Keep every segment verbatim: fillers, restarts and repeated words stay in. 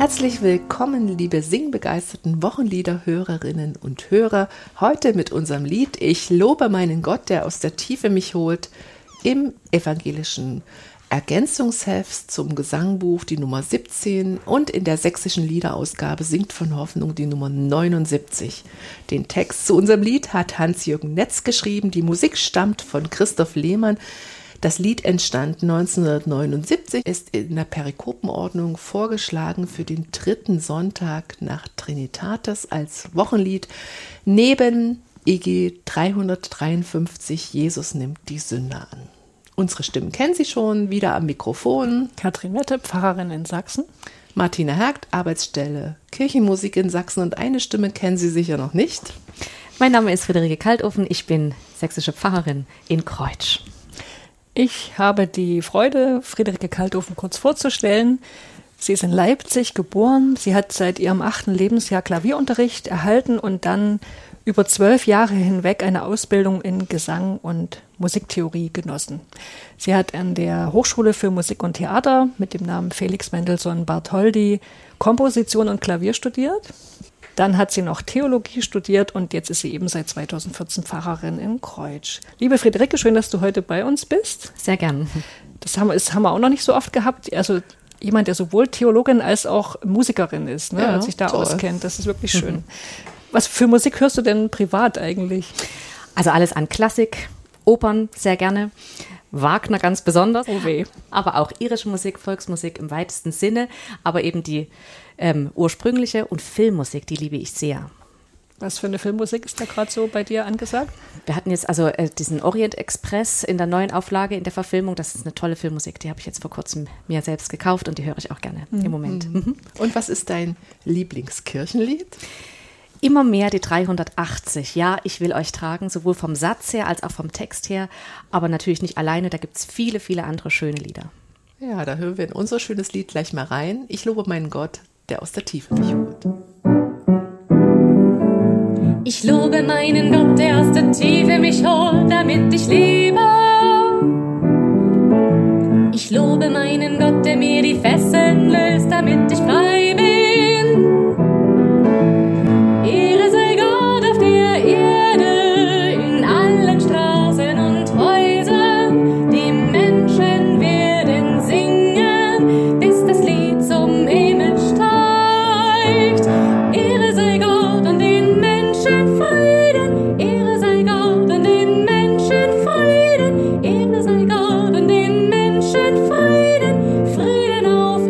Herzlich willkommen, liebe singbegeisterten Wochenlieder-Hörerinnen und Hörer. Heute mit unserem Lied Ich lobe meinen Gott, der aus der Tiefe mich holt, im evangelischen Ergänzungsheft zum Gesangbuch, die Nummer siebzehn, und in der sächsischen Liederausgabe Singt von Hoffnung, die Nummer neunundsiebzig. Den Text zu unserem Lied hat Hans-Jürgen Netz geschrieben, die Musik stammt von Christoph Lehmann. Das Lied entstand neunzehnhundertneunundsiebzig, ist in der Perikopenordnung vorgeschlagen für den dritten Sonntag nach Trinitatis als Wochenlied neben E G dreihundertdreiundfünfzig Jesus nimmt die Sünder an. Unsere Stimmen kennen Sie schon, wieder am Mikrofon. Katrin Wette, Pfarrerin in Sachsen. Martina Hergt, Arbeitsstelle Kirchenmusik in Sachsen, und eine Stimme kennen Sie sicher noch nicht. Mein Name ist Friederike Kaltofen, ich bin sächsische Pfarrerin in Kreutsch. Ich habe die Freude, Friederike Kaltofen kurz vorzustellen. Sie ist in Leipzig geboren. Sie hat seit ihrem achten Lebensjahr Klavierunterricht erhalten und dann über zwölf Jahre hinweg eine Ausbildung in Gesang und Musiktheorie genossen. Sie hat an der Hochschule für Musik und Theater mit dem Namen Felix Mendelssohn Bartholdy Komposition und Klavier studiert. Dann hat sie noch Theologie studiert und jetzt ist sie eben seit zweitausendvierzehn Pfarrerin in Kreutsch. Liebe Friederike, schön, dass du heute bei uns bist. Sehr gern. Das haben, das haben wir auch noch nicht so oft gehabt. Also jemand, der sowohl Theologin als auch Musikerin ist, ne, ja, und sich da toll. auskennt. Das ist wirklich schön. Mhm. Was für Musik hörst du denn privat eigentlich? Also alles an Klassik, Opern sehr gerne, Wagner ganz besonders, oh weh. Aber auch irische Musik, Volksmusik im weitesten Sinne, aber eben die ähm, ursprüngliche und Filmmusik, die liebe ich sehr. Was für eine Filmmusik ist da gerade so bei dir angesagt? Wir hatten jetzt also äh, diesen Orient Express in der neuen Auflage, in der Verfilmung. Das ist eine tolle Filmmusik, die habe ich jetzt vor kurzem mir selbst gekauft und die höre ich auch gerne mhm. im Moment. Mhm. Und was ist dein Lieblingskirchenlied? Immer mehr die dreihundertachtzig. Ja, ich will euch tragen, sowohl vom Satz her als auch vom Text her, aber natürlich nicht alleine, da gibt es viele, viele andere schöne Lieder. Ja, da hören wir in unser schönes Lied gleich mal rein. Ich lobe meinen Gott, der aus der Tiefe mich holt. Ich lobe meinen Gott, der aus der Tiefe mich holt, damit ich lebe. Ich lobe meinen Gott, der mir die Fesseln löst, damit ich frei bin. Ehre sei Gott auf der Erde, in allen Straßen und Häusern. Die Menschen werden singen, bis das Lied zum Himmel steigt. Ehre sei Gott und den Menschen Frieden. Ehre sei Gott und den Menschen Frieden. Ehre sei Gott und den Menschen Frieden. Frieden auf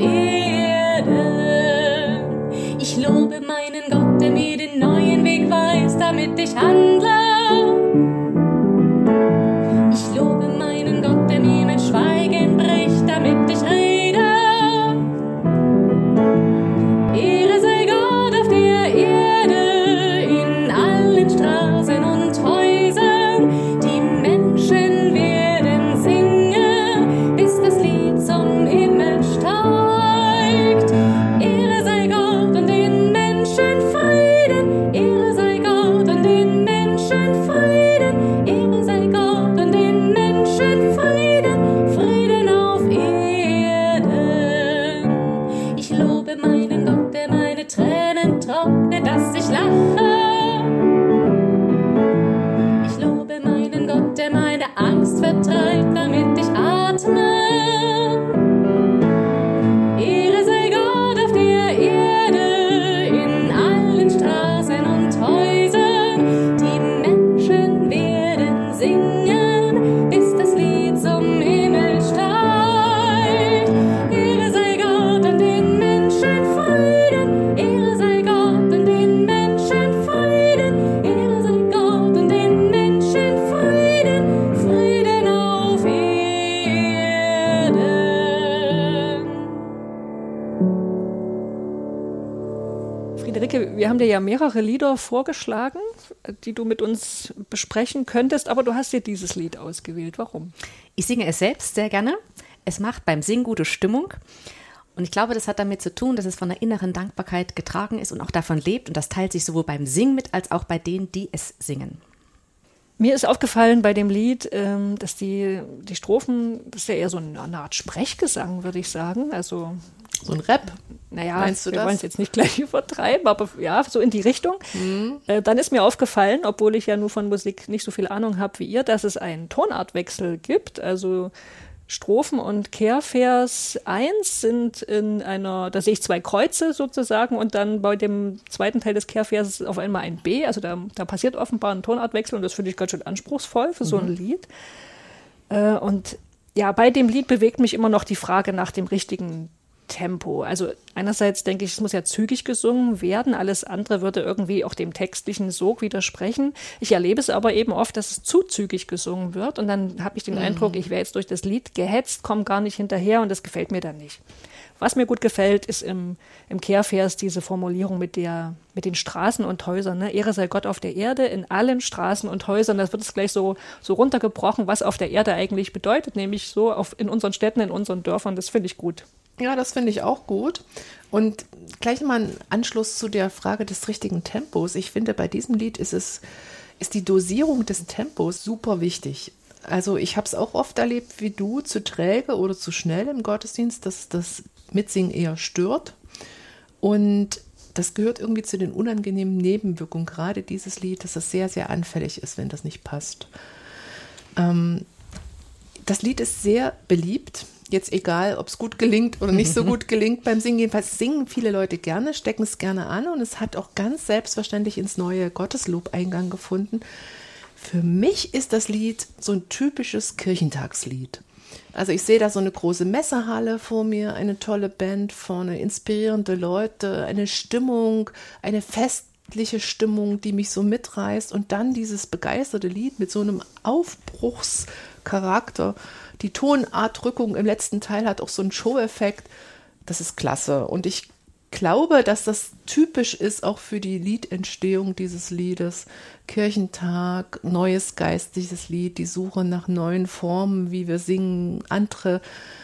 Erden. Ich lobe meinen Gott, der mir den neuen Weg weiß, damit ich handle. Ich lobe meinen Gott, der mir mein Schweigen bricht, damit ich rede. Ehre sei Gott auf der Erde, in allen Straßen und Häusern. Die Menschen werden singen, bis das Lied zum Himmel steigt. Ehre sei Gott und den Menschen Frieden. Ehre sei Gott und den Menschen Frieden. Ehre sei Gott und den Menschen Frieden. Frieden auf Erden. Ich lobe meinen Gott, der meine Tränen trocknet, dass ich lache. Ich lobe meinen Gott, der meine Angst vertreibt, damit ich atme. Ehre sei Gott auf der Erde, in allen Straßen und Häusern. Die Menschen werden singen, bis das Lied zum Himmel steigt. Ehre sei Gott und den Menschen Frieden. Ehre sei Gott und den Menschen Frieden. Ehre sei Gott und den Menschen Frieden. Frieden auf Erden. Friederike, wir haben dir ja mehrere Lieder vorgeschlagen, die du mit uns besprechen könntest, aber du hast dir dieses Lied ausgewählt. Warum? Ich singe es selbst sehr gerne. Es macht beim Singen gute Stimmung. Und ich glaube, das hat damit zu tun, dass es von einer inneren Dankbarkeit getragen ist und auch davon lebt. Und das teilt sich sowohl beim Singen mit, als auch bei denen, die es singen. Mir ist aufgefallen bei dem Lied, ähm, dass die, die Strophen, das ist ja eher so eine, eine Art Sprechgesang, würde ich sagen. Also So ein Rap. Naja, Meinst du wir das? wollen es jetzt nicht gleich übertreiben, aber ja, so in die Richtung. Mhm. Äh, dann ist mir aufgefallen, obwohl ich ja nur von Musik nicht so viel Ahnung habe wie ihr, dass es einen Tonartwechsel gibt. Also Strophen und Kehrvers eins sind in einer, da sehe ich zwei Kreuze sozusagen und dann bei dem zweiten Teil des Kehrverses auf einmal ein B. Also da, da passiert offenbar ein Tonartwechsel und das finde ich ganz schön anspruchsvoll für so ein Lied. Äh, und ja, bei dem Lied bewegt mich immer noch die Frage nach dem richtigen Tempo. Also einerseits denke ich, es muss ja zügig gesungen werden, alles andere würde irgendwie auch dem textlichen Sog widersprechen. Ich erlebe es aber eben oft, dass es zu zügig gesungen wird und dann habe ich den mhm. Eindruck, ich wäre jetzt durch das Lied gehetzt, komme gar nicht hinterher und das gefällt mir dann nicht. Was mir gut gefällt, ist im, im Kehrvers diese Formulierung mit der, mit den Straßen und Häusern, ne? Ehre sei Gott auf der Erde, in allen Straßen und Häusern. Das wird es gleich so, so runtergebrochen, was auf der Erde eigentlich bedeutet, nämlich so auf, in unseren Städten, in unseren Dörfern. Das finde ich gut. Ja, das finde ich auch gut. Und gleich mal ein Anschluss zu der Frage des richtigen Tempos. Ich finde, bei diesem Lied ist es, ist die Dosierung des Tempos super wichtig. Also ich habe es auch oft erlebt wie du, zu träge oder zu schnell im Gottesdienst, dass das Mitsingen eher stört. Und das gehört irgendwie zu den unangenehmen Nebenwirkungen, gerade dieses Lied, dass es sehr, sehr anfällig ist, wenn das nicht passt. Ähm, das Lied ist sehr beliebt. Jetzt egal, ob es gut gelingt oder nicht so gut gelingt beim Singen. Jedenfalls singen viele Leute gerne, stecken es gerne an und es hat auch ganz selbstverständlich ins neue Gotteslob Eingang gefunden. Für mich ist das Lied so ein typisches Kirchentagslied. Also ich sehe da so eine große Messehalle vor mir, eine tolle Band vorne, inspirierende Leute, eine Stimmung, eine festliche Stimmung, die mich so mitreißt und dann dieses begeisterte Lied mit so einem Aufbruchscharakter. Die Tonartrückung im letzten Teil hat auch so einen Show-Effekt. Das ist klasse. Und ich glaube, dass das typisch ist auch für die Liedentstehung dieses Liedes. Kirchentag, neues geistliches Lied, die Suche nach neuen Formen, wie wir singen, andere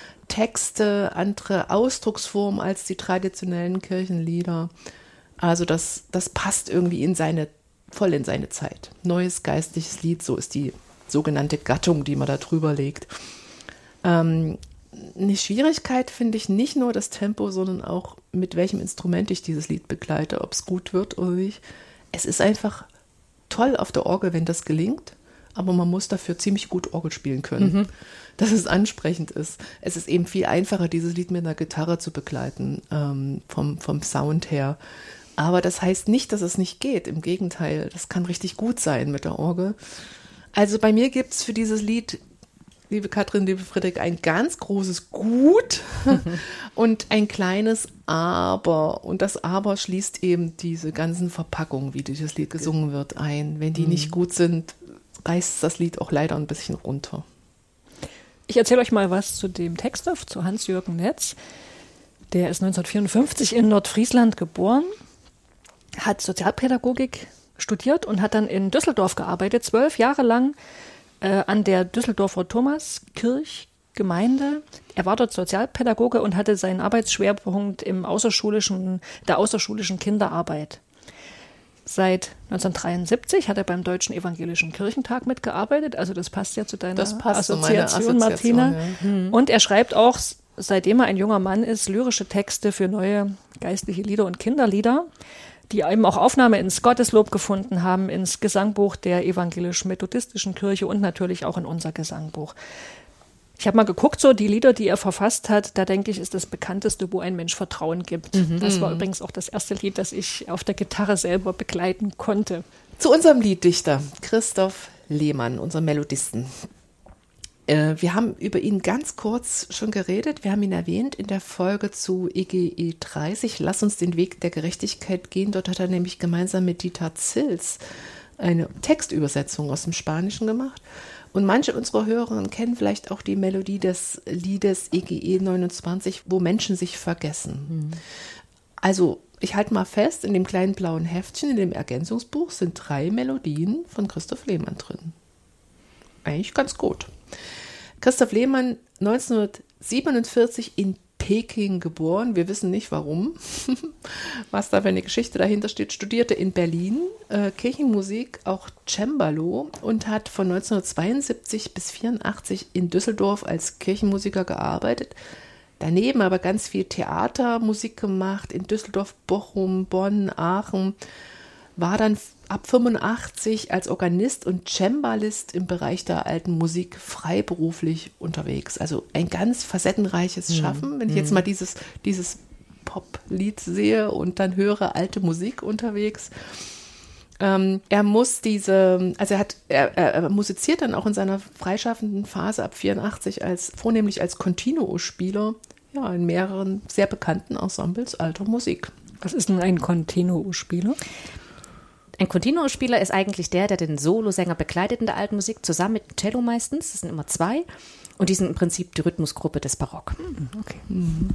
Texte, andere Ausdrucksformen als die traditionellen Kirchenlieder. Also das, das passt irgendwie in seine, voll in seine Zeit. Neues geistliches Lied, so ist die sogenannte Gattung, die man da drüber legt. Ähm, eine Schwierigkeit finde ich nicht nur das Tempo, sondern auch mit welchem Instrument ich dieses Lied begleite, ob es gut wird oder nicht. Es ist einfach toll auf der Orgel, wenn das gelingt, aber man muss dafür ziemlich gut Orgel spielen können, mhm. dass es ansprechend ist. Es ist eben viel einfacher, dieses Lied mit einer Gitarre zu begleiten, ähm, vom, vom Sound her. Aber das heißt nicht, dass es nicht geht. Im Gegenteil, das kann richtig gut sein mit der Orgel. Also bei mir gibt es für dieses Lied, liebe Katrin, liebe Friederike, ein ganz großes Gut und ein kleines Aber. Und das Aber schließt eben diese ganzen Verpackungen, wie dieses Lied gesungen wird, ein. Wenn die mhm. nicht gut sind, reißt das Lied auch leider ein bisschen runter. Ich erzähle euch mal was zu dem Text, zu Hans-Jürgen Netz. Der ist neunzehnhundertvierundfünfzig in Nordfriesland geboren, hat Sozialpädagogik studiert und hat dann in Düsseldorf gearbeitet, zwölf Jahre lang äh, an der Düsseldorfer Thomaskirchgemeinde. Er war dort Sozialpädagoge und hatte seinen Arbeitsschwerpunkt im außerschulischen, der außerschulischen Kinderarbeit. Seit neunzehnhundertdreiundsiebzig hat er beim Deutschen Evangelischen Kirchentag mitgearbeitet, also das passt ja zu deiner das passt Assoziation, zu Martina. Ja. Hm. Und er schreibt auch, seitdem er ein junger Mann ist, lyrische Texte für neue geistliche Lieder und Kinderlieder, die eben auch Aufnahme ins Gotteslob gefunden haben, ins Gesangbuch der evangelisch-methodistischen Kirche und natürlich auch in unser Gesangbuch. Ich habe mal geguckt, so die Lieder, die er verfasst hat, da denke ich, ist das bekannteste, wo ein Mensch Vertrauen gibt. Mhm. Das war übrigens auch das erste Lied, das ich auf der Gitarre selber begleiten konnte. Zu unserem Lieddichter, Christoph Lehmann, unserem Melodisten. Äh, wir haben über ihn ganz kurz schon geredet. Wir haben ihn erwähnt in der Folge zu E G E dreißig, Lass uns den Weg der Gerechtigkeit gehen. Dort hat er nämlich gemeinsam mit Dieter Zils eine Textübersetzung aus dem Spanischen gemacht. Und manche unserer Hörerinnen kennen vielleicht auch die Melodie des Liedes E G E neunundzwanzig, wo Menschen sich vergessen. Mhm. Also ich halte mal fest, in dem kleinen blauen Heftchen, in dem Ergänzungsbuch sind drei Melodien von Christoph Lehmann drin. Eigentlich ganz gut. Christoph Lehmann, neunzehnhundertsiebenundvierzig in Peking geboren. Wir wissen nicht warum, was da für eine Geschichte dahinter steht. Studierte in Berlin äh, Kirchenmusik, auch Cembalo, und hat von neunzehnhundertzweiundsiebzig bis vierundachtzig in Düsseldorf als Kirchenmusiker gearbeitet. Daneben aber ganz viel Theatermusik gemacht in Düsseldorf, Bochum, Bonn, Aachen. War dann ab fünfundachtzig als Organist und Cembalist im Bereich der alten Musik freiberuflich unterwegs. Also ein ganz facettenreiches Schaffen. Wenn ich jetzt mal dieses, dieses Pop-Lied sehe und dann höre alte Musik unterwegs. Ähm, er muss diese, also er hat, er, er musiziert dann auch in seiner freischaffenden Phase ab vierundachtzig als, vornehmlich als Continuo-Spieler, ja, in mehreren sehr bekannten Ensembles alter Musik. Was ist denn ein Continuo-Spieler? Ein Continuo-Spieler ist eigentlich der, der den Solosänger begleitet in der alten Musik, zusammen mit dem Cello meistens. Das sind immer zwei. Und die sind im Prinzip die Rhythmusgruppe des Barock. Okay. Mhm.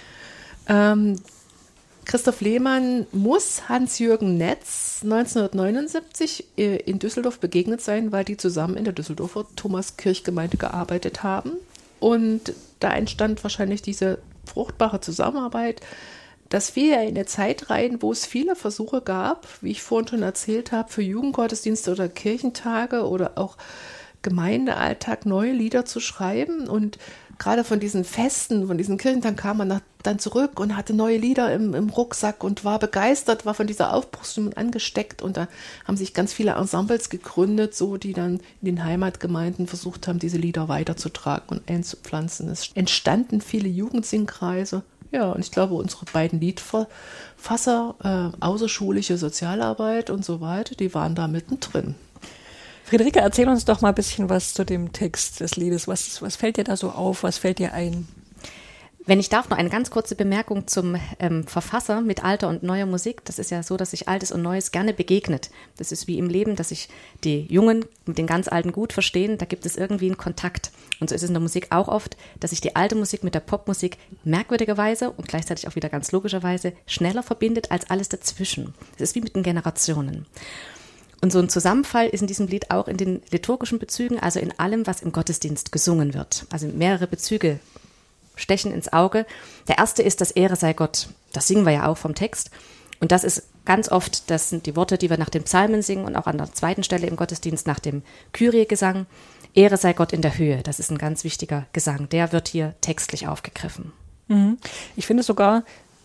Ähm, Christoph Lehmann muss Hans-Jürgen Netz neunzehnhundertneunundsiebzig in Düsseldorf begegnet sein, weil die zusammen in der Düsseldorfer Thomaskirchgemeinde gearbeitet haben. Und da entstand wahrscheinlich diese fruchtbare Zusammenarbeit. Das fiel ja in eine Zeit rein, wo es viele Versuche gab, wie ich vorhin schon erzählt habe, für Jugendgottesdienste oder Kirchentage oder auch Gemeindealltag neue Lieder zu schreiben. Und gerade von diesen Festen, von diesen Kirchentagen kam man nach, dann zurück und hatte neue Lieder im, im Rucksack und war begeistert, war von dieser Aufbruchsstimmung angesteckt. Und da haben sich ganz viele Ensembles gegründet, so die dann in den Heimatgemeinden versucht haben, diese Lieder weiterzutragen und einzupflanzen. Es entstanden viele Jugendsingkreise. Ja, und ich glaube, unsere beiden Liedverfasser, äh, außerschulische Sozialarbeit und so weiter, die waren da mittendrin. Friederike, erzähl uns doch mal ein bisschen was zu dem Text des Liedes. Was, was fällt dir da so auf? Was fällt dir ein? Wenn ich darf, noch eine ganz kurze Bemerkung zum ähm, Verfasser mit alter und neuer Musik. Das ist ja so, dass sich Altes und Neues gerne begegnet. Das ist wie im Leben, dass sich die Jungen mit den ganz Alten gut verstehen. Da gibt es irgendwie einen Kontakt. Und so ist es in der Musik auch oft, dass sich die alte Musik mit der Popmusik merkwürdigerweise und gleichzeitig auch wieder ganz logischerweise schneller verbindet als alles dazwischen. Das ist wie mit den Generationen. Und so ein Zusammenfall ist in diesem Lied auch in den liturgischen Bezügen, also in allem, was im Gottesdienst gesungen wird. Also mehrere Bezüge stechen ins Auge. Der erste ist das Ehre sei Gott. Das singen wir ja auch vom Text. Und das ist ganz oft, das sind die Worte, die wir nach dem Psalmen singen und auch an der zweiten Stelle im Gottesdienst nach dem Kyrie-Gesang. Ehre sei Gott in der Höhe. Das ist ein ganz wichtiger Gesang. Der wird hier textlich aufgegriffen. Mhm. Ich finde sogar,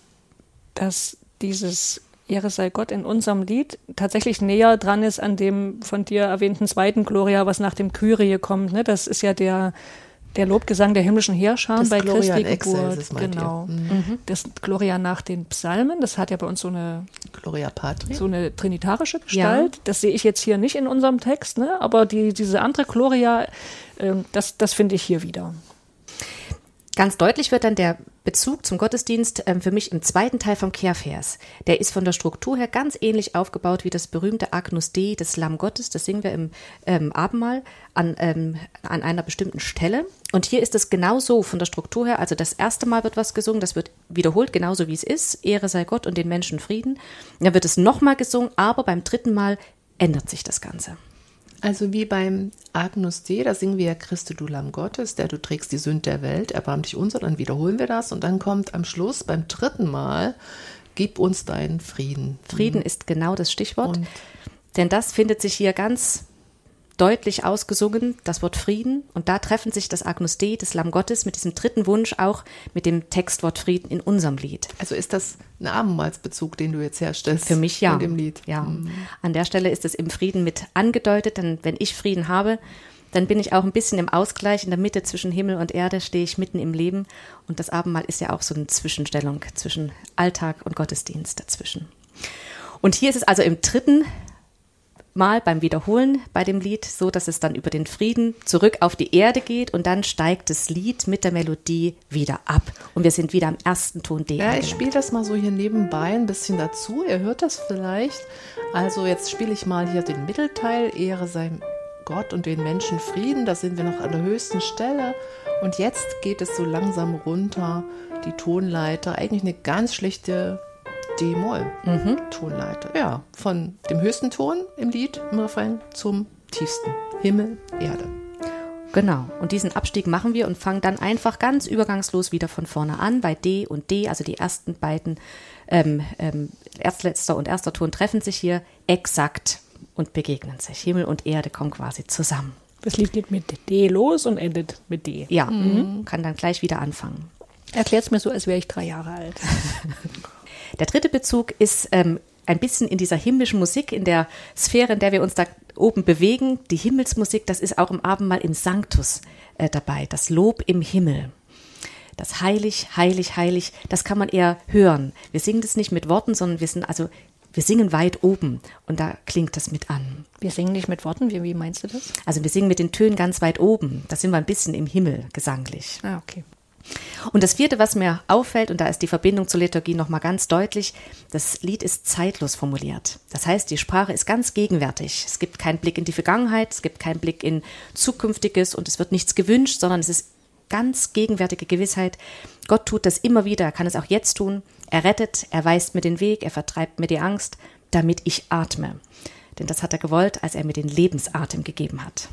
dass dieses Ehre sei Gott in unserem Lied tatsächlich näher dran ist an dem von dir erwähnten zweiten Gloria, was nach dem Kyrie kommt. Ne? Das ist ja der Der Lobgesang der himmlischen Heerscharen bei Gloria Christi in Excelsis, Geburt. Genau. Mhm. Das Gloria nach den Psalmen, das hat ja bei uns so eine Gloria Patri. so eine trinitarische Gestalt. Ja. Das sehe ich jetzt hier nicht in unserem Text, ne? Aber die, diese andere Gloria, äh, das, das finde ich hier wieder. Ganz deutlich wird dann der Bezug zum Gottesdienst ähm, für mich im zweiten Teil vom Kehrvers. Der ist von der Struktur her ganz ähnlich aufgebaut wie das berühmte Agnus Dei, das Lamm Gottes. Das singen wir im ähm, Abendmahl an, ähm, an einer bestimmten Stelle. Und hier ist es genauso von der Struktur her. Also das erste Mal wird was gesungen, das wird wiederholt, genauso wie es ist. Ehre sei Gott und den Menschen Frieden. Dann wird es nochmal gesungen, aber beim dritten Mal ändert sich das Ganze. Also wie beim Agnus Dei, da singen wir ja Christe, du Lamm Gottes, der du trägst die Sünde der Welt, erbarm dich unser, dann wiederholen wir das und dann kommt am Schluss beim dritten Mal, gib uns deinen Frieden. Frieden ist genau das Stichwort, Und denn das findet sich hier ganz deutlich ausgesungen, das Wort Frieden, und da treffen sich das Agnus Dei, das Lamm Gottes, mit diesem dritten Wunsch auch mit dem Textwort Frieden in unserem Lied. Also ist das ein Abendmahlsbezug, den du jetzt herstellst? Für mich ja. In dem Lied. Ja. Mhm. An der Stelle ist es im Frieden mit angedeutet, denn wenn ich Frieden habe, dann bin ich auch ein bisschen im Ausgleich, in der Mitte zwischen Himmel und Erde stehe ich mitten im Leben, und das Abendmahl ist ja auch so eine Zwischenstellung zwischen Alltag und Gottesdienst dazwischen. Und hier ist es also im dritten Mal beim Wiederholen bei dem Lied so, dass es dann über den Frieden zurück auf die Erde geht und dann steigt das Lied mit der Melodie wieder ab und wir sind wieder am ersten Ton D. Ja, ich spiele das mal so hier nebenbei ein bisschen dazu. Ihr hört das vielleicht. Also jetzt spiele ich mal hier den Mittelteil. Ehre sei Gott und den Menschen Frieden. Da sind wir noch an der höchsten Stelle. Und jetzt geht es so langsam runter, die Tonleiter. Eigentlich eine ganz schlichte D-Moll-Tonleiter. Ja, von dem höchsten Ton im Lied, im Refrain, zum tiefsten. Himmel, Erde. Genau. Und diesen Abstieg machen wir und fangen dann einfach ganz übergangslos wieder von vorne an. Bei D und D, also die ersten beiden, ähm, ähm, erstletzter und erster Ton treffen sich hier exakt und begegnen sich. Himmel und Erde kommen quasi zusammen. Das Lied geht mit D los und endet mit D. Ja, mhm. kann dann gleich wieder anfangen. Erklärt es mir so, als wäre ich drei Jahre alt. Der dritte Bezug ist ähm, ein bisschen in dieser himmlischen Musik, in der Sphäre, in der wir uns da oben bewegen. Die Himmelsmusik, das ist auch im Abendmahl im Sanctus äh, dabei, das Lob im Himmel. Das heilig, heilig, heilig, das kann man eher hören. Wir singen das nicht mit Worten, sondern wir sind also, wir singen weit oben und da klingt das mit an. Wir singen nicht mit Worten, wie, wie meinst du das? Also wir singen mit den Tönen ganz weit oben, da sind wir ein bisschen im Himmel gesanglich. Ah, okay. Und das vierte, was mir auffällt, und da ist die Verbindung zur Liturgie nochmal ganz deutlich, das Lied ist zeitlos formuliert. Das heißt, die Sprache ist ganz gegenwärtig. Es gibt keinen Blick in die Vergangenheit, es gibt keinen Blick in Zukünftiges und es wird nichts gewünscht, sondern es ist ganz gegenwärtige Gewissheit. Gott tut das immer wieder, er kann es auch jetzt tun. Er rettet, er weist mir den Weg, er vertreibt mir die Angst, damit ich atme. Denn das hat er gewollt, als er mir den Lebensatem gegeben hat.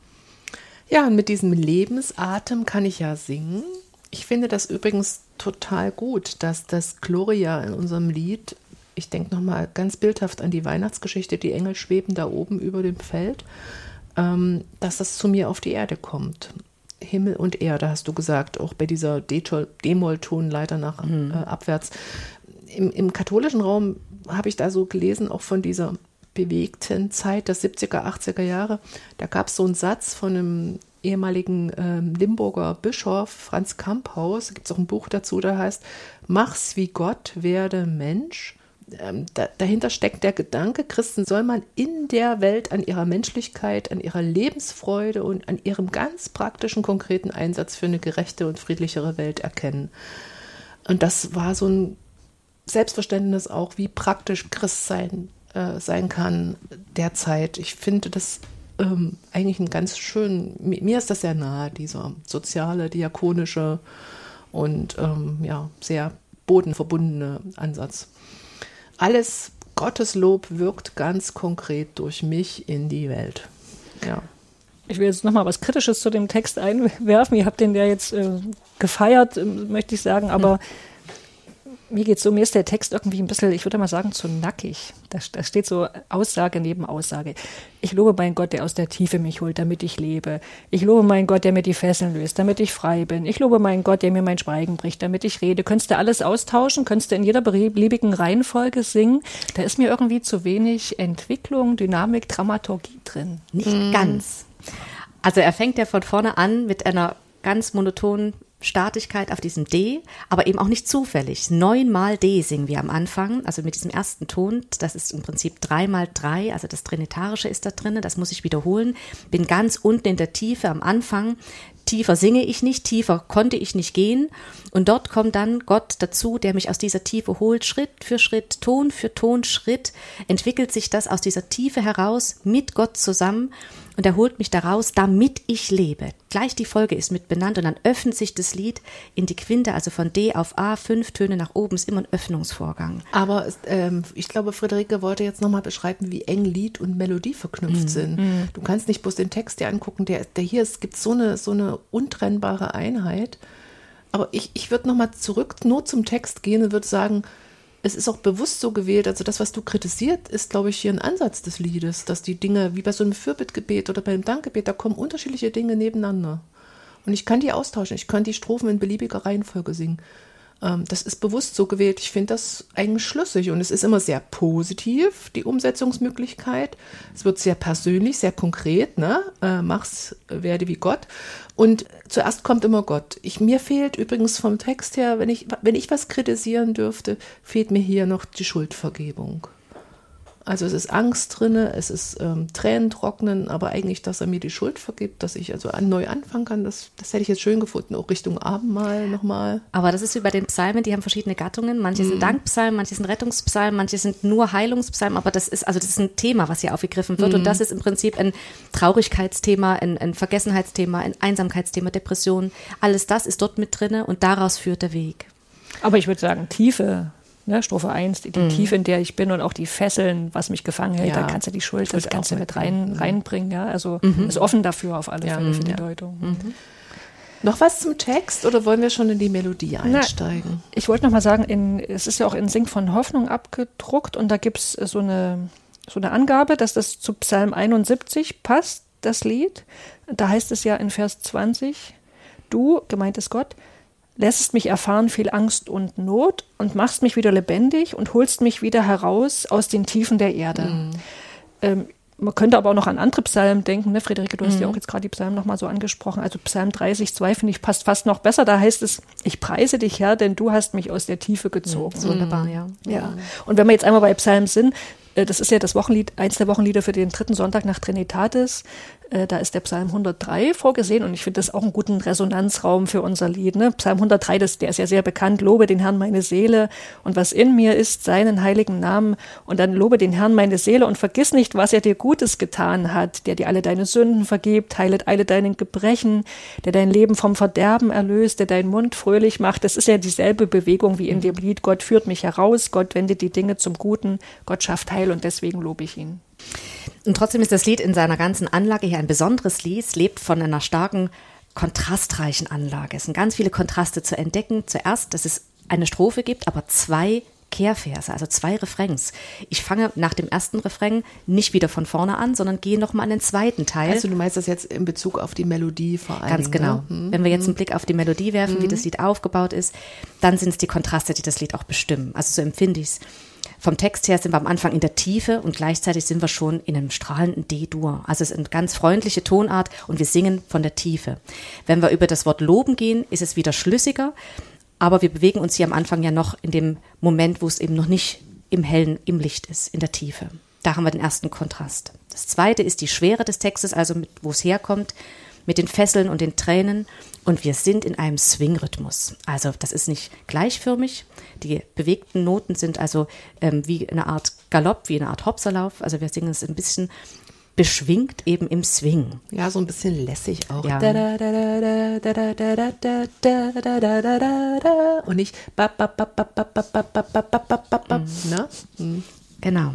Ja, und mit diesem Lebensatem kann ich ja singen. Ich finde das übrigens total gut, dass das Gloria in unserem Lied, ich denke nochmal ganz bildhaft an die Weihnachtsgeschichte, die Engel schweben da oben über dem Feld, ähm, dass das zu mir auf die Erde kommt. Himmel und Erde, hast du gesagt, auch bei dieser D-Moll-Tonleiter nach mhm. äh, abwärts. Im, Im katholischen Raum habe ich da so gelesen, auch von dieser bewegten Zeit der siebziger, achtziger Jahre, da gab es so einen Satz von einem ehemaligen ähm, Limburger Bischof Franz Kamphaus, da gibt es auch ein Buch dazu, da heißt, mach's wie Gott, werde Mensch. Ähm, da, dahinter steckt der Gedanke, Christen soll man in der Welt an ihrer Menschlichkeit, an ihrer Lebensfreude und an ihrem ganz praktischen, konkreten Einsatz für eine gerechte und friedlichere Welt erkennen. Und das war so ein Selbstverständnis auch, wie praktisch Christsein äh, sein kann derzeit. Ich finde das ähm, eigentlich ein ganz schön, mir ist das sehr nahe, dieser soziale, diakonische und ähm, ja, sehr bodenverbundene Ansatz. Alles Gotteslob wirkt ganz konkret durch mich in die Welt. Ja. Ich will jetzt nochmal was Kritisches zu dem Text einwerfen. Ihr habt den ja jetzt äh, gefeiert, äh, möchte ich sagen, aber hm. mir geht's so, mir ist der Text irgendwie ein bisschen, ich würde mal sagen, zu nackig. Da, da steht so Aussage neben Aussage. Ich lobe meinen Gott, der aus der Tiefe mich holt, damit ich lebe. Ich lobe meinen Gott, der mir die Fesseln löst, damit ich frei bin. Ich lobe meinen Gott, der mir mein Schweigen bricht, damit ich rede. Könntest du alles austauschen? Könntest du in jeder beliebigen Reihenfolge singen? Da ist mir irgendwie zu wenig Entwicklung, Dynamik, Dramaturgie drin. Nicht mhm. ganz. Also er fängt ja von vorne an mit einer ganz monotonen Statigkeit auf diesem D, aber eben auch nicht zufällig. Neunmal D singen wir am Anfang, also mit diesem ersten Ton, das ist im Prinzip dreimal drei, also das Trinitarische ist da drin, das muss ich wiederholen. Bin ganz unten in der Tiefe am Anfang, tiefer singe ich nicht, tiefer konnte ich nicht gehen und dort kommt dann Gott dazu, der mich aus dieser Tiefe holt, Schritt für Schritt, Ton für Ton, Schritt, entwickelt sich das aus dieser Tiefe heraus mit Gott zusammen und er holt mich daraus, damit ich lebe. Gleich die Folge ist mit benannt und dann öffnet sich das Lied in die Quinte, also von D auf A, fünf Töne nach oben, ist immer ein Öffnungsvorgang. Aber ähm, ich glaube, Friederike wollte jetzt nochmal beschreiben, wie eng Lied und Melodie verknüpft mm, sind. Mm. Du kannst nicht bloß den Text dir angucken, der, der hier ist, es gibt so eine, so eine untrennbare Einheit. Aber ich, ich würde nochmal zurück nur zum Text gehen und würde sagen, es ist auch bewusst so gewählt, also das, was du kritisiert, ist, glaube ich, hier ein Ansatz des Liedes, dass die Dinge, wie bei so einem Fürbittgebet oder beim Dankgebet, da kommen unterschiedliche Dinge nebeneinander. Und ich kann die austauschen, ich kann die Strophen in beliebiger Reihenfolge singen. Ähm, das ist bewusst so gewählt, ich finde das eigentlich schlüssig und es ist immer sehr positiv, die Umsetzungsmöglichkeit. Es wird sehr persönlich, sehr konkret, ne? Äh, mach's, werde wie Gott. Und zuerst kommt immer Gott. Ich, mir fehlt übrigens vom Text her, wenn ich, wenn ich was kritisieren dürfte, fehlt mir hier noch die Schuldvergebung. Also es ist Angst drin, es ist ähm, Tränen trocknen, aber eigentlich, dass er mir die Schuld vergibt, dass ich also an, neu anfangen kann, das, das hätte ich jetzt schön gefunden, auch Richtung Abendmahl nochmal. Aber das ist wie bei den Psalmen, die haben verschiedene Gattungen, manche sind mm. Dankpsalmen, manche sind Rettungspsalmen, manche sind nur Heilungspsalmen, aber das ist, also das ist ein Thema, was hier aufgegriffen wird mm. und das ist im Prinzip ein Traurigkeitsthema, ein, ein Vergessenheitsthema, ein Einsamkeitsthema, Depression, alles das ist dort mit drin und daraus führt der Weg. Aber ich würde sagen, Tiefe ne, Strophe eins, die, die Mhm. Tiefe, in der ich bin und auch die Fesseln, was mich gefangen hält, Ja. da kannst du die Schuld, Ich das würde kannst du auch mit mitnehmen. rein, reinbringen. Ja? Also Mhm. ist offen dafür auf alle Ja, Fälle für die ja. Deutung. Noch was zum Text oder wollen wir schon in die Melodie einsteigen? Ich wollte noch mal sagen, in, es ist ja auch in Sing von Hoffnung abgedruckt und da gibt es so eine, so eine Angabe, dass das zu Psalm einundsiebzig passt, das Lied. Da heißt es ja in Vers zwanzig, du, gemeint ist Gott, lässest mich erfahren viel Angst und Not und machst mich wieder lebendig und holst mich wieder heraus aus den Tiefen der Erde. Mhm. Ähm, Man könnte aber auch noch an andere Psalmen denken. Ne? Friederike, du hast Mhm. ja auch jetzt gerade die Psalmen nochmal so angesprochen. Also Psalm dreißig, zwei finde ich passt fast noch besser. Da heißt es, ich preise dich, Herr, denn du hast mich aus der Tiefe gezogen. So wunderbar, ja. Ja. Und wenn wir jetzt einmal bei Psalmen sind, äh, das ist ja das Wochenlied, eins der Wochenlieder für den dritten Sonntag nach Trinitatis. Äh, Da ist der Psalm hundertdrei vorgesehen und ich finde das auch einen guten Resonanzraum für unser Lied. Ne? Psalm hundertdrei, das, der ist ja sehr bekannt. Lobe den Herrn meine Seele und was in mir ist, seinen heiligen Namen. Und dann lobe den Herrn meine Seele und vergiss nicht, was er dir Gutes getan hat, der dir alle deine Sünden vergibt, heilet alle deinen Gebrechen, der dein Leben vom Verderben erlöst, der deinen Mund fröhlich macht. Das ist ja dieselbe Bewegung wie in dem Lied. Gott führt mich heraus, Gott wendet die Dinge zum Guten, Gott schafft Heil und deswegen lobe ich ihn. Und trotzdem ist das Lied in seiner ganzen Anlage hier ein besonderes Lied. Es lebt von einer starken, kontrastreichen Anlage. Es sind ganz viele Kontraste zu entdecken. Zuerst, dass es eine Strophe gibt, aber zwei Kehrverse, also zwei Refrains. Ich fange nach dem ersten Refrain nicht wieder von vorne an, sondern gehe nochmal an den zweiten Teil. Also du meinst das jetzt in Bezug auf die Melodie vor allem. Ganz genau. Ne? Hm. Wenn wir jetzt einen Blick auf die Melodie werfen, wie das Lied aufgebaut ist, dann sind es die Kontraste, die das Lied auch bestimmen. Also so empfinde ich es. Vom Text her sind wir am Anfang in der Tiefe und gleichzeitig sind wir schon in einem strahlenden D-Dur. Also es ist eine ganz freundliche Tonart und wir singen von der Tiefe. Wenn wir über das Wort loben gehen, ist es wieder schlüssiger, aber wir bewegen uns hier am Anfang ja noch in dem Moment, wo es eben noch nicht im Hellen, im Licht ist, in der Tiefe. Da haben wir den ersten Kontrast. Das zweite ist die Schwere des Textes, also mit, wo es herkommt, mit den Fesseln und den Tränen. Und wir sind in einem Swing-Rhythmus. Also das ist nicht gleichförmig. Die bewegten Noten sind also ähm, wie eine Art Galopp, wie eine Art Hopserlauf. Also wir singen es ein bisschen beschwingt eben im Swing. Ja, so ein bisschen lässig auch. Ja. Da, da, da, da, da, da, da, da, da, da, da, da, da, da, da. Und nicht ba, ba, ba, ba, ba, ba, ba, ba, ba, ba, ba, ba, ba. Ne? Mhm. Genau.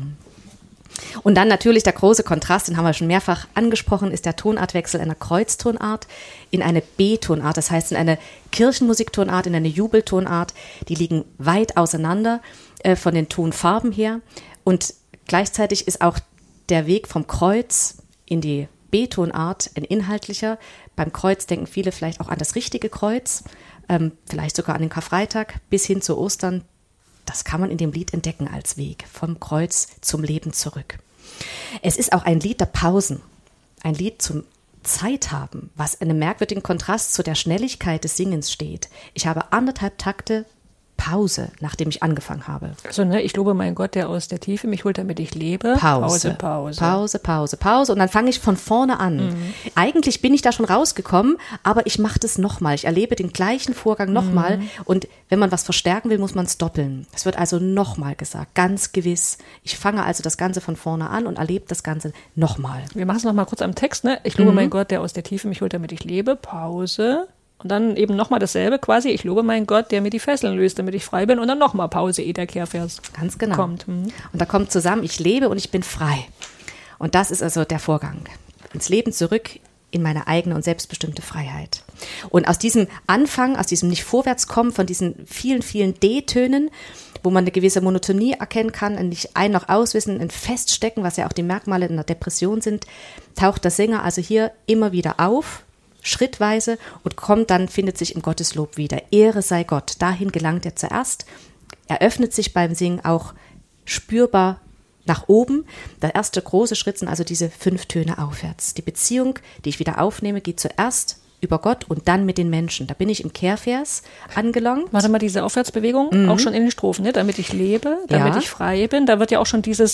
Und dann natürlich der große Kontrast, den haben wir schon mehrfach angesprochen, ist der Tonartwechsel einer Kreuztonart in eine B-Tonart, das heißt in eine Kirchenmusiktonart, in eine Jubeltonart. Die liegen weit auseinander äh, von den Tonfarben her und gleichzeitig ist auch der Weg vom Kreuz in die B-Tonart ein inhaltlicher. Beim Kreuz denken viele vielleicht auch an das richtige Kreuz, ähm, vielleicht sogar an den Karfreitag bis hin zu Ostern. Das kann man in dem Lied entdecken als Weg vom Kreuz zum Leben zurück. Es ist auch ein Lied der Pausen, ein Lied zum Zeit haben, was in einem merkwürdigen Kontrast zu der Schnelligkeit des Singens steht. Ich habe anderthalb Takte Pause, nachdem ich angefangen habe. Also, ne, ich lobe meinen Gott, der aus der Tiefe mich holt, damit ich lebe. Pause, Pause. Pause, Pause, Pause. Und dann fange ich von vorne an. Mhm. Eigentlich bin ich da schon rausgekommen, aber ich mache das nochmal. Ich erlebe den gleichen Vorgang nochmal. Mhm. Und wenn man was verstärken will, muss man es doppeln. Es wird also nochmal gesagt, ganz gewiss. Ich fange also das Ganze von vorne an und erlebe das Ganze nochmal. Wir machen es nochmal kurz am Text. Ne? Ich lobe Mhm. meinen Gott, der aus der Tiefe mich holt, damit ich lebe. Pause. Und dann eben nochmal dasselbe quasi. Ich lobe meinen Gott, der mir die Fesseln löst, damit ich frei bin. Und dann nochmal Pause, ehe der Kehrvers Ganz genau. kommt. Mhm. Und da kommt zusammen, ich lebe und ich bin frei. Und das ist also der Vorgang. Ins Leben zurück, in meine eigene und selbstbestimmte Freiheit. Und aus diesem Anfang, aus diesem nicht Vorwärtskommen, von diesen vielen, vielen D-Tönen, wo man eine gewisse Monotonie erkennen kann, ein nicht ein- noch auswissen, ein Feststecken, was ja auch die Merkmale einer Depression sind, taucht der Sänger also hier immer wieder auf, schrittweise und kommt dann, findet sich im Gotteslob wieder. Ehre sei Gott. Dahin gelangt er zuerst. Er öffnet sich beim Singen auch spürbar nach oben. Der erste große Schritt sind also diese fünf Töne aufwärts. Die Beziehung, die ich wieder aufnehme, geht zuerst über Gott und dann mit den Menschen. Da bin ich im Kehrvers angelangt. Warte mal, diese Aufwärtsbewegung, Mhm. auch schon in den Strophen, ne? Damit ich lebe, damit Ja. ich frei bin. Da wird ja auch schon dieses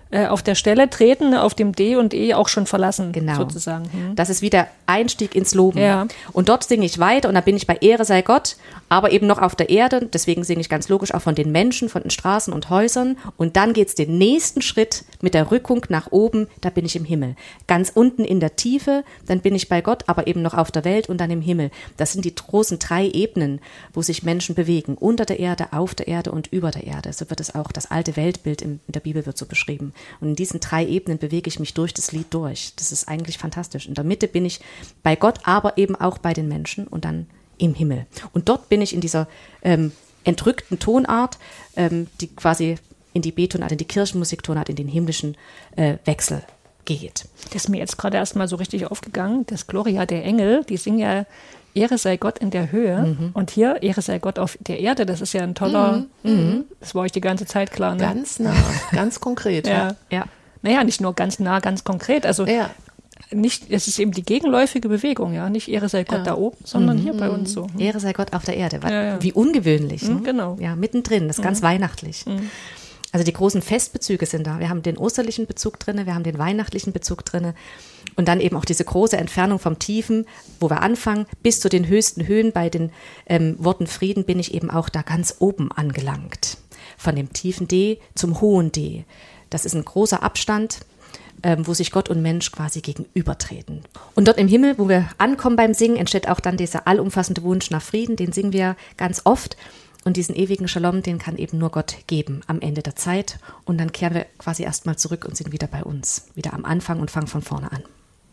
äh, auf der Stelle treten, auf dem D und E auch schon verlassen, Genau. sozusagen. Hm. Das ist wieder Einstieg ins Loben. Ja. Und dort singe ich weiter und da bin ich bei Ehre sei Gott, aber eben noch auf der Erde. Deswegen singe ich ganz logisch auch von den Menschen, von den Straßen und Häusern. Und dann geht's den nächsten Schritt mit der Rückung nach oben, da bin ich im Himmel. Ganz unten in der Tiefe, dann bin ich bei Gott, aber eben noch auf der Welt und dann im Himmel. Das sind die großen drei Ebenen, wo sich Menschen bewegen. Unter der Erde, auf der Erde und über der Erde. So wird es auch, das alte Weltbild in der Bibel wird so beschrieben. Und in diesen drei Ebenen bewege ich mich durch das Lied durch. Das ist eigentlich fantastisch. In der Mitte bin ich bei Gott, aber eben auch bei den Menschen und dann im Himmel. Und dort bin ich in dieser ähm, entrückten Tonart, ähm, die quasi in die B-Tonart, in die Kirchenmusiktonart, in den himmlischen äh, Wechsel geht. Das ist mir jetzt gerade erst mal so richtig aufgegangen. Das Gloria der Engel, die singen ja Ehre sei Gott in der Höhe. Mhm. Und hier Ehre sei Gott auf der Erde. Das ist ja ein toller, mhm. das war euch die ganze Zeit klar. Ne? Ganz nah, ganz konkret. Ja. Ja. Naja, nicht nur ganz nah, ganz konkret. Also Ja. nicht, es ist eben die gegenläufige Bewegung, ja. Nicht Ehre sei Gott Ja. da oben, sondern hier bei uns so. Ehre sei Gott auf der Erde. Ja, ja. Wie ungewöhnlich. Mhm, ne? genau. Ja, mittendrin. Das ist ganz weihnachtlich. Also die großen Festbezüge sind da. Wir haben den osterlichen Bezug drin, wir haben den weihnachtlichen Bezug drin und dann eben auch diese große Entfernung vom Tiefen, wo wir anfangen, bis zu den höchsten Höhen. Bei den ähm, Worten Frieden bin ich eben auch da ganz oben angelangt. Von dem tiefen D zum hohen D. Das ist ein großer Abstand, ähm, wo sich Gott und Mensch quasi gegenübertreten. Und dort im Himmel, wo wir ankommen beim Singen, entsteht auch dann dieser allumfassende Wunsch nach Frieden. Den singen wir ganz oft. Und diesen ewigen Shalom, den kann eben nur Gott geben am Ende der Zeit. Und dann kehren wir quasi erstmal zurück und sind wieder bei uns, wieder am Anfang und fangen von vorne an.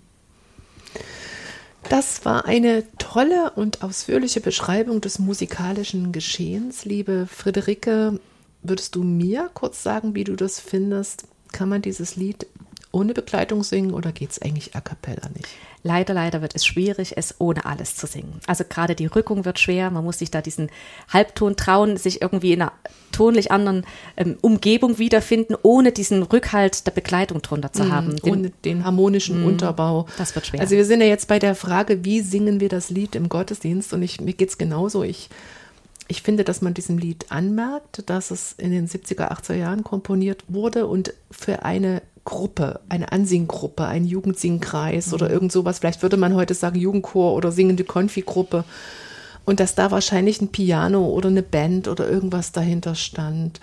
Das war eine tolle und ausführliche Beschreibung des musikalischen Geschehens. Liebe Friederike, würdest du mir kurz sagen, wie du das findest? Kann man dieses Lied ohne Begleitung singen oder geht es eigentlich a cappella nicht? Leider, leider wird es schwierig, es ohne alles zu singen. Also gerade die Rückung wird schwer. Man muss sich da diesen Halbton trauen, sich irgendwie in einer tonlich anderen ähm, Umgebung wiederfinden, ohne diesen Rückhalt der Begleitung drunter zu haben. Den, Ohne den harmonischen Mm, Unterbau. das wird schwer. Also wir sind ja jetzt bei der Frage, wie singen wir das Lied im Gottesdienst? Und ich, mir geht es genauso. Ich, ich finde, dass man diesem Lied anmerkt, dass es in den siebziger, achtziger Jahren komponiert wurde und für eine Gruppe, eine Ansinggruppe, ein Jugendsingkreis oder irgend sowas. Vielleicht würde man heute sagen Jugendchor oder singende Konfigruppe. Und dass da wahrscheinlich ein Piano oder eine Band oder irgendwas dahinter stand.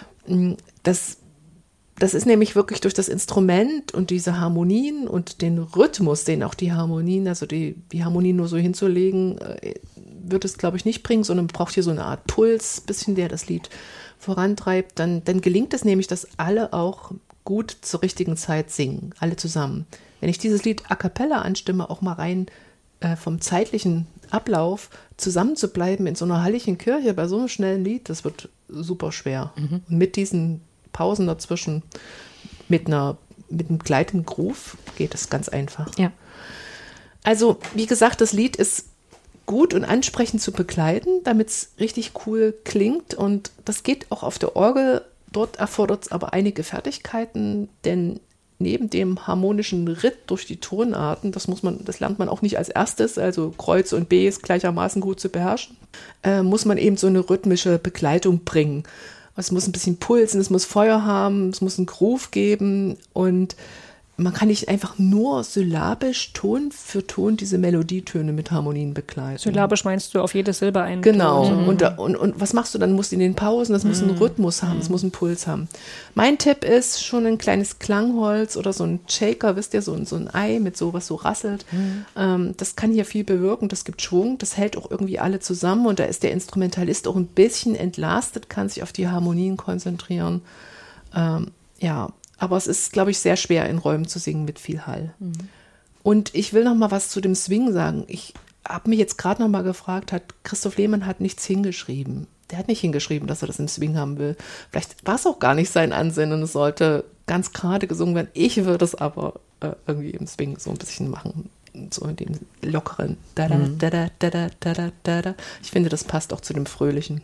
Das, das ist nämlich wirklich durch das Instrument und diese Harmonien und den Rhythmus, den auch die Harmonien, also die, die Harmonien nur so hinzulegen, wird es, glaube ich, nicht bringen, sondern braucht hier so eine Art Puls, bisschen der das Lied vorantreibt. Dann, dann gelingt es nämlich, dass alle auch gut zur richtigen Zeit singen, alle zusammen. Wenn ich dieses Lied a cappella anstimme, auch mal rein äh, vom zeitlichen Ablauf, zusammen zu bleiben in so einer halligen Kirche bei so einem schnellen Lied, das wird super schwer. Mhm. Und mit diesen Pausen dazwischen, mit einer mit einem gleitenden Groove geht es ganz einfach. Ja. Also, wie gesagt, das Lied ist gut und ansprechend zu begleiten, damit es richtig cool klingt und das geht auch auf der Orgel. Dort erfordert es aber einige Fertigkeiten, denn neben dem harmonischen Ritt durch die Tonarten, das muss man, das lernt man auch nicht als erstes, also Kreuz und B ist gleichermaßen gut zu beherrschen, äh, muss man eben so eine rhythmische Begleitung bringen. Es muss ein bisschen pulsen, es muss Feuer haben, es muss einen Groove geben und man kann nicht einfach nur syllabisch Ton für Ton diese Melodietöne mit Harmonien begleiten. Syllabisch meinst du auf jede Silbe einen Genau. Ton. Und, und, und was machst du dann? Du musst in den Pausen, das muss einen Rhythmus haben, es muss einen Puls haben. Mein Tipp ist schon ein kleines Klangholz oder so ein Shaker, wisst ihr, so ein, so ein Ei mit so, was so rasselt. Mhm. Ähm, das kann hier viel bewirken, das gibt Schwung, das hält auch irgendwie alle zusammen und da ist der Instrumentalist auch ein bisschen entlastet, kann sich auf die Harmonien konzentrieren. Ähm, ja, aber es ist, glaube ich, sehr schwer in Räumen zu singen mit viel Hall. Mhm. Und ich will noch mal was zu dem Swing sagen. Ich habe mich jetzt gerade noch mal gefragt, hat Christoph Lehmann hat nichts hingeschrieben. Der hat nicht hingeschrieben, dass er das im Swing haben will. Vielleicht war es auch gar nicht sein Ansinnen. Es sollte ganz gerade gesungen werden. Ich würde es aber äh, irgendwie im Swing so ein bisschen machen. So in dem lockeren. Da, da, mhm. da, da, da, da, da, da, da. Ich finde, das passt auch zu dem Fröhlichen.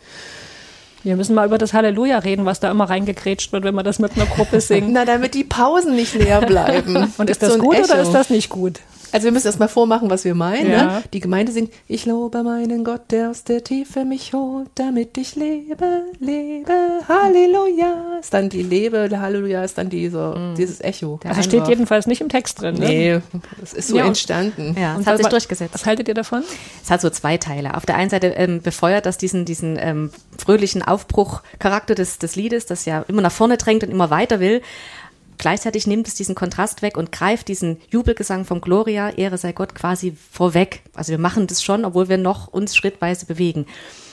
Wir müssen mal über das Halleluja reden, was da immer reingekrätscht wird, wenn man das mit einer Gruppe singt. Na, damit die Pausen nicht leer bleiben. Und ist das, das so gut Echo. Oder ist das nicht gut? Also wir müssen erst mal vormachen, was wir meinen. Ja. Ne? Die Gemeinde singt, ich lobe meinen Gott, der aus der Tiefe mich holt, damit ich lebe, lebe, Halleluja. Ist dann die Lebe, der Halleluja ist dann diese, dieses Echo. Also steht jedenfalls nicht im Text drin. Ne? Nee, das ist so Ja. entstanden. Ja, es Und hat was- sich durchgesetzt. Was haltet ihr davon? Es hat so zwei Teile. Auf der einen Seite ähm, befeuert das diesen, diesen ähm, fröhlichen Aufbruchcharakter des, des Liedes, das ja immer nach vorne drängt und immer weiter will. Gleichzeitig nimmt es diesen Kontrast weg und greift diesen Jubelgesang vom Gloria, Ehre sei Gott, quasi vorweg. Also wir machen das schon, obwohl wir noch uns schrittweise bewegen.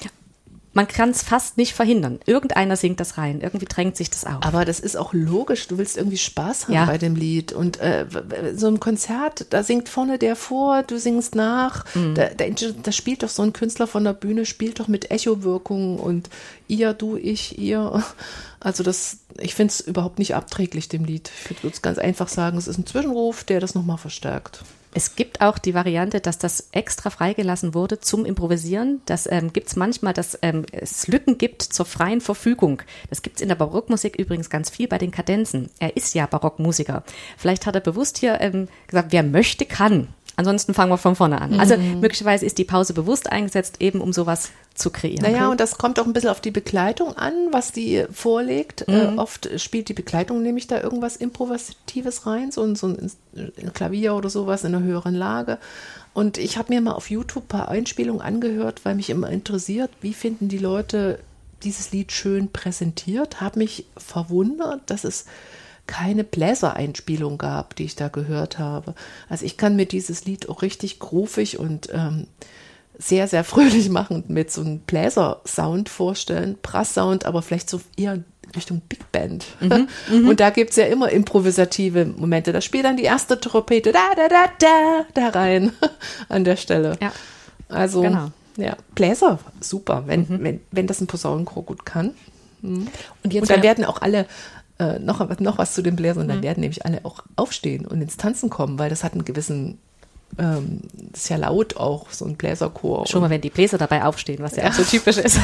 Man kann es fast nicht verhindern. Irgendeiner singt das rein. Irgendwie drängt sich das auf. Aber das ist auch logisch. Du willst irgendwie Spaß haben Ja. bei dem Lied. Und äh, so ein Konzert, da singt vorne der vor, du singst nach. Da, da, da spielt doch so ein Künstler von der Bühne, spielt doch mit Echowirkungen und ihr, du, ich, ihr. Also das, ich finde es überhaupt nicht abträglich, dem Lied. Ich würde es ganz einfach sagen, es ist ein Zwischenruf, der das nochmal verstärkt. Es gibt auch die Variante, dass das extra freigelassen wurde zum Improvisieren. Das ähm, gibt es manchmal, dass ähm, es Lücken gibt zur freien Verfügung. Das gibt es in der Barockmusik übrigens ganz viel bei den Kadenzen. Er ist ja Barockmusiker. Vielleicht hat er bewusst hier ähm, gesagt, wer möchte, kann. Ansonsten fangen wir von vorne an. Also möglicherweise ist die Pause bewusst eingesetzt, eben um sowas zu kreieren. Naja, und das kommt auch ein bisschen auf die Begleitung an, was die vorlegt. Äh, oft spielt die Begleitung nämlich da irgendwas Improvisatives rein, so ein, so ein, ein Klavier oder sowas in einer höheren Lage. Und ich habe mir mal auf YouTube ein paar Einspielungen angehört, weil mich immer interessiert, wie finden die Leute dieses Lied schön präsentiert. Habe mich verwundert, dass es keine Bläsereinspielung gab, die ich da gehört habe. Also ich kann mir dieses Lied auch richtig groovig und ähm, sehr, sehr fröhlich machen mit so einem Bläser-Sound vorstellen. Brass-Sound, aber vielleicht so eher Richtung Big Band. Mhm, und da gibt es ja immer improvisative Momente. Da spielt dann die erste Trompete da, da, da, da, da rein an der Stelle. Ja, also, genau. ja, Bläser, super, wenn, mhm. wenn, wenn das ein Posaunenchor gut kann. Mhm. Und jetzt Und dann wär- werden auch alle äh, noch, noch was zu den Bläsern, dann werden nämlich alle auch aufstehen und ins Tanzen kommen, weil das hat einen gewissen, ähm, das ist ja laut auch, so ein Bläserchor. Schon mal, wenn die Bläser dabei aufstehen, was ja, auch so typisch ist.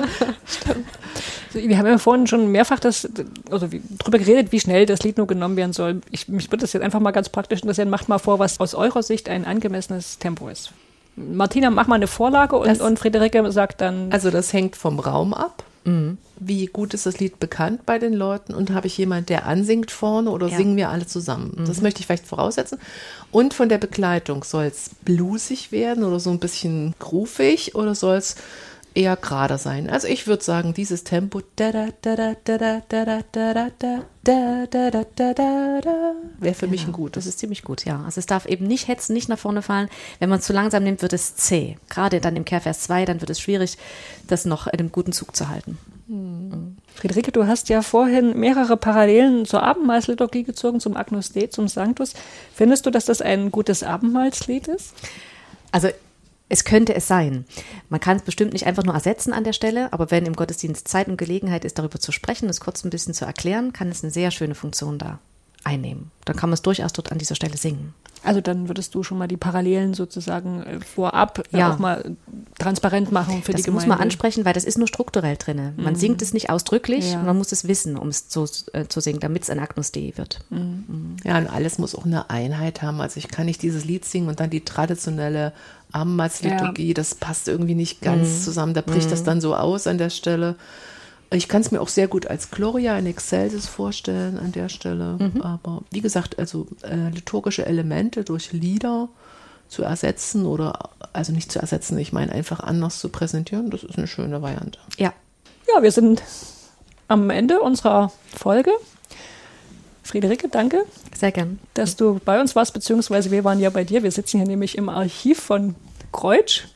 Wir haben ja vorhin schon mehrfach das, also wie- drüber geredet, wie schnell das Lied nur genommen werden soll. Ich, mich würde das jetzt einfach mal ganz praktisch interessieren. Macht mal vor, was aus eurer Sicht ein angemessenes Tempo ist. Martina, mach mal eine Vorlage und, Das- und Friederike sagt dann, Also das hängt vom Raum ab. Wie gut ist das Lied bekannt bei den Leuten und habe ich jemand, der ansingt vorne oder Ja. singen wir alle zusammen? Das möchte ich vielleicht voraussetzen. Und von der Begleitung, soll es bluesig werden oder so ein bisschen groovig oder soll es eher gerade sein? Also ich würde sagen, dieses Tempo da da da da da da da da da da da da da da da da wäre für mich ein Das gutes. ist ziemlich gut, ja. Also es darf eben nicht hetzen, nicht nach vorne fallen. Wenn man es zu langsam nimmt, wird es zäh. Gerade dann im Kehrvers zwei, dann wird es schwierig, das noch in einem guten Zug zu halten. Friederike, du hast ja vorhin mehrere Parallelen zur Abendmahlsliturgie gezogen, zum Agnus Dei, zum Sanctus. Findest du, dass das ein gutes Abendmahlslied ist? Also es könnte es sein. Man kann es bestimmt nicht einfach nur ersetzen an der Stelle, aber wenn im Gottesdienst Zeit und Gelegenheit ist, darüber zu sprechen, es kurz ein bisschen zu erklären, kann es eine sehr schöne Funktion da einnehmen. Dann kann man es durchaus dort an dieser Stelle singen. Also dann würdest du schon mal die Parallelen sozusagen äh, vorab äh, Ja. auch mal transparent machen für Das die muss Gemeinde. man ansprechen, weil das ist nur strukturell drin. Man singt es nicht ausdrücklich, Ja. man muss es wissen, um es zu, äh, zu singen, damit es ein Agnus Dei wird. Ja, und alles muss auch eine Einheit haben. Also ich kann nicht dieses Lied singen und dann die traditionelle Abendmahlsliturgie, das passt irgendwie nicht ganz zusammen. Da bricht das dann so aus an der Stelle. Ich kann es mir auch sehr gut als Gloria in Excelsis vorstellen an der Stelle. Aber wie gesagt, also äh, liturgische Elemente durch Lieder zu ersetzen oder, also nicht zu ersetzen, ich meine einfach anders zu präsentieren, das ist eine schöne Variante. Ja, Ja, wir sind am Ende unserer Folge. Friederike, danke, sehr gern. dass du bei uns warst, beziehungsweise wir waren ja bei dir. Wir sitzen hier nämlich im Archiv von Kreutsch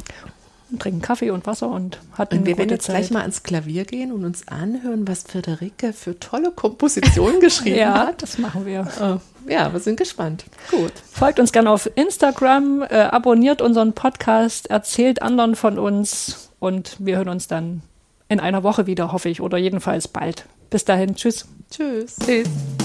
und trinken Kaffee und Wasser und hatten Und wir eine werden gute jetzt Zeit. gleich mal ans Klavier gehen und uns anhören, was Friederike für tolle Kompositionen geschrieben Ja, hat. das machen wir. Äh, Ja, wir sind gespannt. Gut. Folgt uns gerne auf Instagram, äh, abonniert unseren Podcast, erzählt anderen von uns und wir hören uns dann in einer Woche wieder, hoffe ich, oder jedenfalls bald. Bis dahin, tschüss. Tschüss. Tschüss.